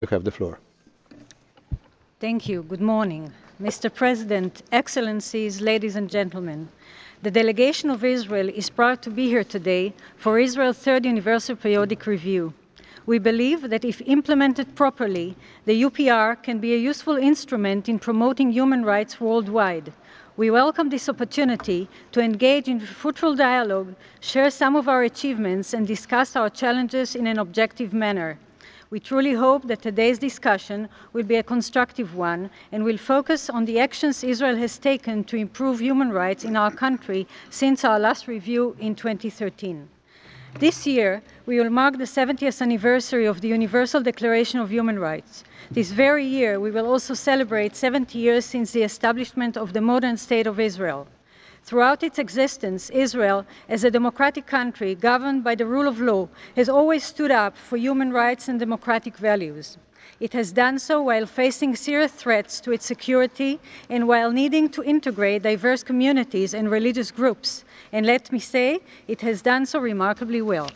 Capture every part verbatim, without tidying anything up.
You have the floor. Thank you. Good morning. Mister President, Excellencies, ladies and gentlemen. The delegation of Israel is proud to be here today for Israel's third Universal Periodic Review. We believe that if implemented properly, the U P R can be a useful instrument in promoting human rights worldwide. We welcome this opportunity to engage in fruitful dialogue, share some of our achievements, and discuss our challenges in an objective manner. We truly hope that today's discussion will be a constructive one and will focus on the actions Israel has taken to improve human rights in our country since our last review in twenty thirteen. This year, we will mark the seventieth anniversary of the Universal Declaration of Human Rights. This very year, we will also celebrate seventy years since the establishment of the modern State of Israel. Throughout its existence, Israel, as a democratic country governed by the rule of law, has always stood up for human rights and democratic values. It has done so while facing serious threats to its security and while needing to integrate diverse communities and religious groups. And let me say, it has done so remarkably well.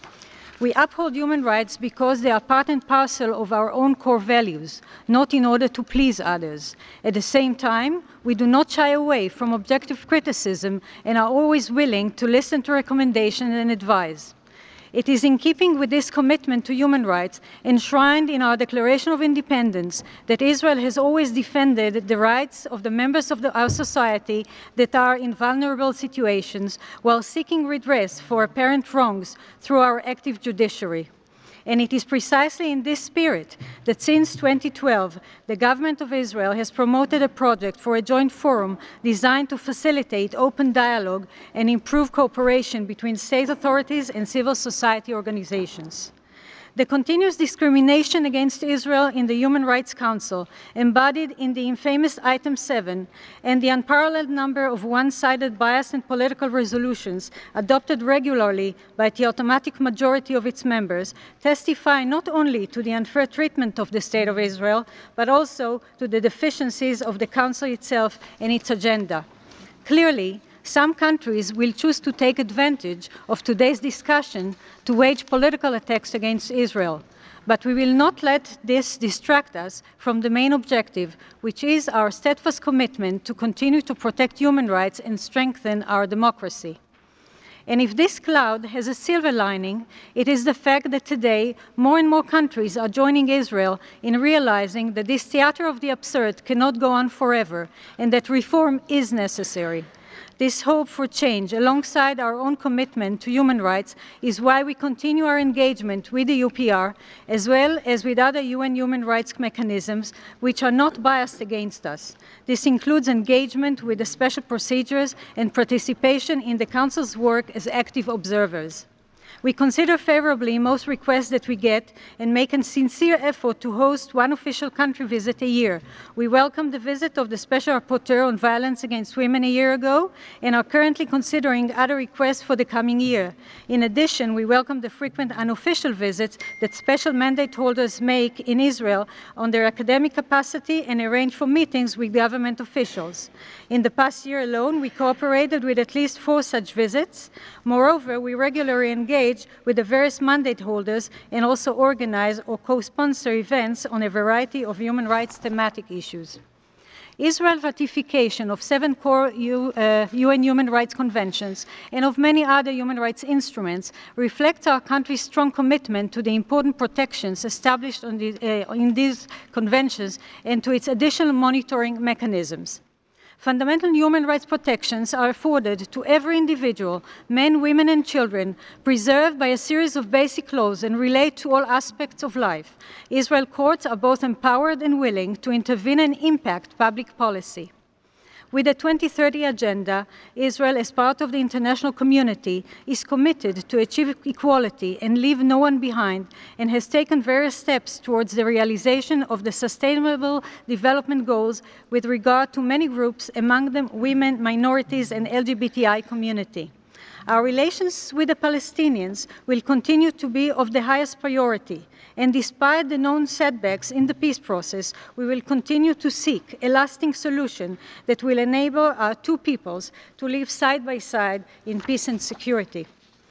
We uphold human rights because they are part and parcel of our own core values, not in order to please others. At the same time, we do not shy away from objective criticism and are always willing to listen to recommendations and advice. It is in keeping with this commitment to human rights enshrined in our Declaration of Independence that Israel has always defended the rights of the members of the, our society that are in vulnerable situations while seeking redress for apparent wrongs through our active judiciary. And it is precisely in this spirit that since twenty twelve, the government of Israel has promoted a project for a joint forum designed to facilitate open dialogue and improve cooperation between state authorities and civil society organizations. The continuous discrimination against Israel in the Human Rights Council, embodied in the infamous Item seven, and the unparalleled number of one-sided bias and political resolutions adopted regularly by the automatic majority of its members testify not only to the unfair treatment of the State of Israel, but also to the deficiencies of the Council itself and its agenda. Clearly, some countries will choose to take advantage of today's discussion to wage political attacks against Israel. But we will not let this distract us from the main objective, which is our steadfast commitment to continue to protect human rights and strengthen our democracy. And if this cloud has a silver lining, it is the fact that today more and more countries are joining Israel in realizing that this theater of the absurd cannot go on forever and that reform is necessary. This hope for change, alongside our own commitment to human rights, is why we continue our engagement with the U P R, as well as with other U N human rights mechanisms, which are not biased against us. This includes engagement with the special procedures and participation in the Council's work as active observers. We consider favorably most requests that we get and make a sincere effort to host one official country visit a year. We welcome the visit of the Special Rapporteur on Violence Against Women a year ago and are currently considering other requests for the coming year. In addition, we welcome the frequent unofficial visits that special mandate holders make in Israel on their academic capacity and arrange for meetings with government officials. In the past year alone, we cooperated with at least four such visits. Moreover, we regularly engage with the various mandate holders and also organize or co-sponsor events on a variety of human rights thematic issues. Israel's ratification of seven core U, uh, U N human rights conventions and of many other human rights instruments reflects our country's strong commitment to the important protections established on the, uh, in these conventions and to its additional monitoring mechanisms. Fundamental human rights protections are afforded to every individual, men, women, and children, preserved by a series of basic laws and relate to all aspects of life. Israel courts are both empowered and willing to intervene and impact public policy. With the twenty thirty Agenda, Israel, as part of the international community, is committed to achieve equality and leave no one behind, and has taken various steps towards the realization of the Sustainable Development Goals with regard to many groups, among them women, minorities, and L G B T I community. Our relations with the Palestinians will continue to be of the highest priority, and despite the known setbacks in the peace process, we will continue to seek a lasting solution that will enable our two peoples to live side by side in peace and security.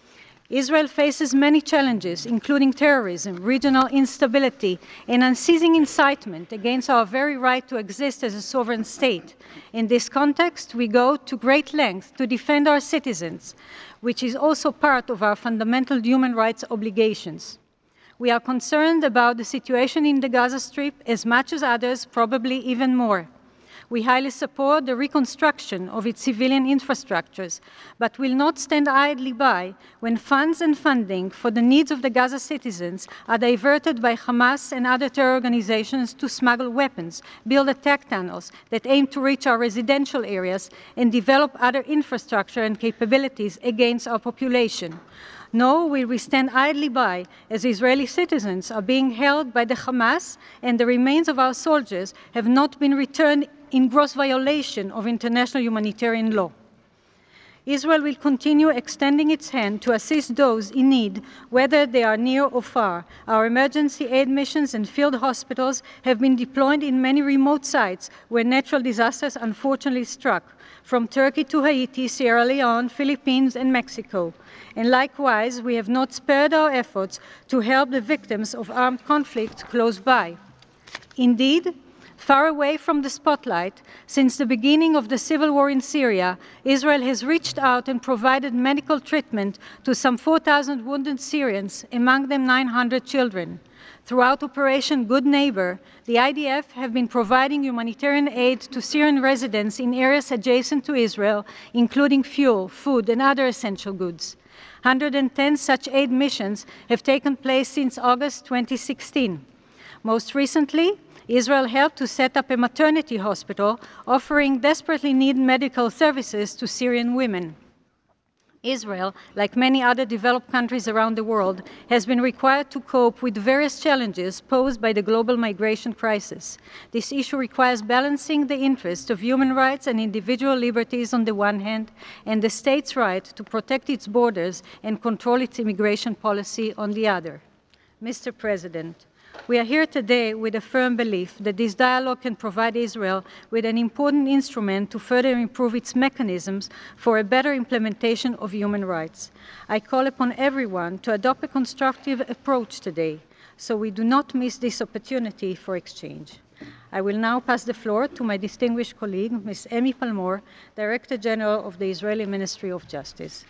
Israel faces many challenges, including terrorism, regional instability, and unceasing incitement against our very right to exist as a sovereign state. In this context, we go to great lengths to defend our citizens, which is also part of our fundamental human rights obligations. We are concerned about the situation in the Gaza Strip as much as others, probably even more. We highly support the reconstruction of its civilian infrastructures, but will not stand idly by when funds and funding for the needs of the Gaza citizens are diverted by Hamas and other terror organizations to smuggle weapons, build attack tunnels that aim to reach our residential areas, and develop other infrastructure and capabilities against our population. Nor will we stand idly by as Israeli citizens are being held by the Hamas and the remains of our soldiers have not been returned in gross violation of international humanitarian law. Israel will continue extending its hand to assist those in need, whether they are near or far. Our emergency aid missions and field hospitals have been deployed in many remote sites where natural disasters unfortunately struck, from Turkey to Haiti, Sierra Leone, Philippines, and Mexico. And likewise, we have not spared our efforts to help the victims of armed conflict close by. Indeed, far away from the spotlight, since the beginning of the civil war in Syria, Israel has reached out and provided medical treatment to some four thousand wounded Syrians, among them nine hundred children. Throughout Operation Good Neighbor, the I D F have been providing humanitarian aid to Syrian residents in areas adjacent to Israel, including fuel, food, and other essential goods. one hundred ten such aid missions have taken place since August twenty sixteen. Most recently, Israel helped to set up a maternity hospital offering desperately needed medical services to Syrian women. Israel, like many other developed countries around the world, has been required to cope with various challenges posed by the global migration crisis. This issue requires balancing the interests of human rights and individual liberties on the one hand, and the state's right to protect its borders and control its immigration policy on the other. Mister President, we are here today with a firm belief that this dialogue can provide Israel with an important instrument to further improve its mechanisms for a better implementation of human rights. I call upon everyone to adopt a constructive approach today, so we do not miss this opportunity for exchange. I will now pass the floor to my distinguished colleague, Miz Amy Palmore, Director General of the Israeli Ministry of Justice.